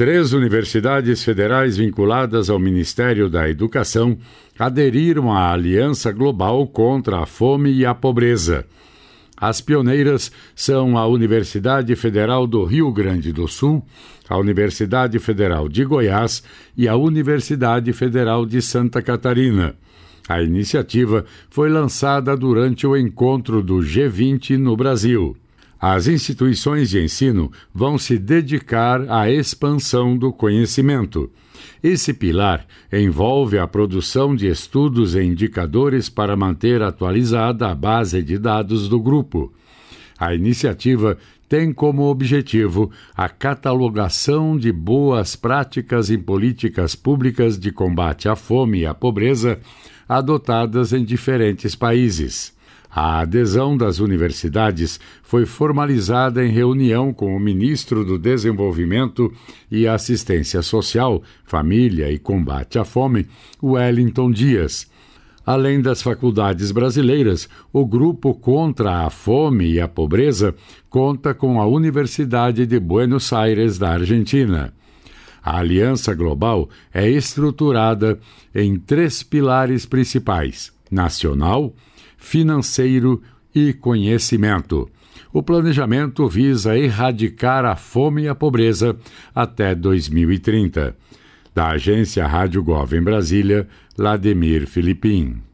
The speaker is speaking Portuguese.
3 universidades federais vinculadas ao Ministério da Educação aderiram à Aliança Global contra a Fome e a Pobreza. As pioneiras são a Universidade Federal do Rio Grande do Sul, a Universidade Federal de Goiás e a Universidade Federal de Santa Catarina. A iniciativa foi lançada durante o encontro do G20 no Brasil. As instituições de ensino vão se dedicar à expansão do conhecimento. Esse pilar envolve a produção de estudos e indicadores para manter atualizada a base de dados do grupo. A iniciativa tem como objetivo a catalogação de boas práticas em políticas públicas de combate à fome e à pobreza adotadas em diferentes países. A adesão das universidades foi formalizada em reunião com o ministro do Desenvolvimento e Assistência Social, Família e Combate à Fome, Wellington Dias. Além das faculdades brasileiras, o Grupo contra a Fome e a Pobreza conta com a Universidade de Buenos Aires, da Argentina. A Aliança Global é estruturada em 3 pilares principais: nacional, financeiro e conhecimento. O planejamento visa erradicar a fome e a pobreza até 2030. Da agência Rádio Gov em Brasília, Lademir Filipim.